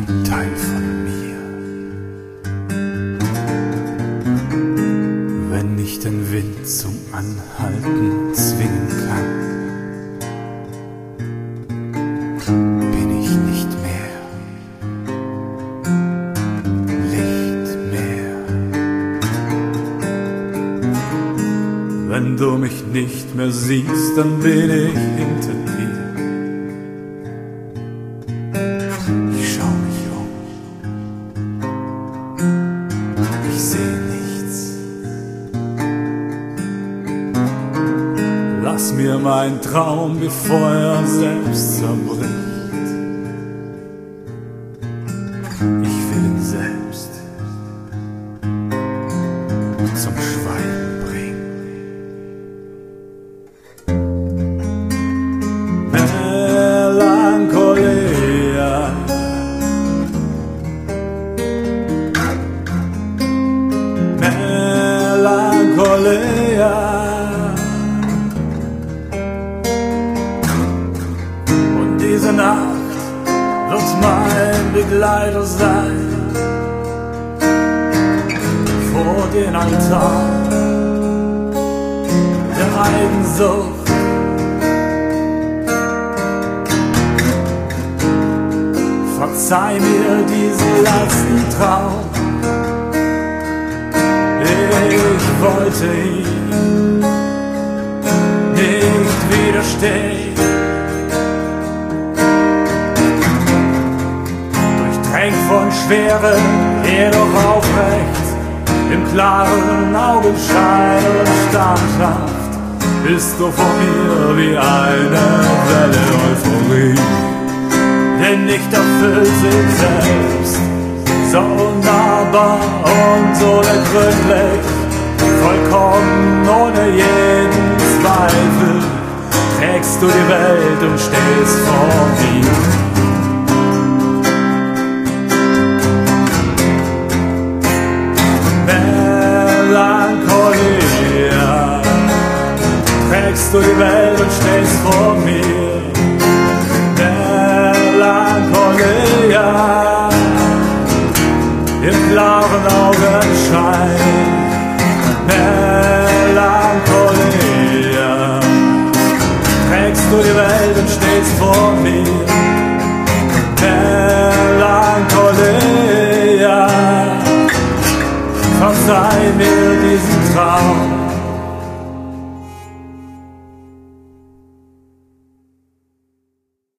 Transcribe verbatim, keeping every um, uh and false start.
ein Teil von mir. Wenn ich den Wind zum Anhalten zwingen kann, bin ich nicht mehr Licht mehr. Wenn du mich nicht mehr siehst, dann bin ich hinter dir. Ich schau mich um, ich seh nichts. Lass mir mein Traum wie Feuer selbst zerbricht. Ich will ihn selbst zum Schweigen bringen. Melancholia, Melancholia. Und diese Nacht wird mein Begleiter sein vor den Altar der Eigensucht. Verzeih mir diesen letzten Traum. Ich wollte ihm nicht widerstehen. Durchtränkt von Schwere, jedoch aufrecht, im klaren Augenschein und standhaft, bist du vor mir wie eine Welle Euphorie. Denn nicht erfüllt sich selbst, so unnahbar und so unergründlich, vollkommen ohne jeden Zweifel, trägst du die Welt und stehst vor mir. Melancholia, trägst du die Welt und stehst vor mir. Melancholia, im klaren Augenschein. Melancholia, trägst du die Welt und stehst vor mir. Melancholia, verzeih mir diesen Traum.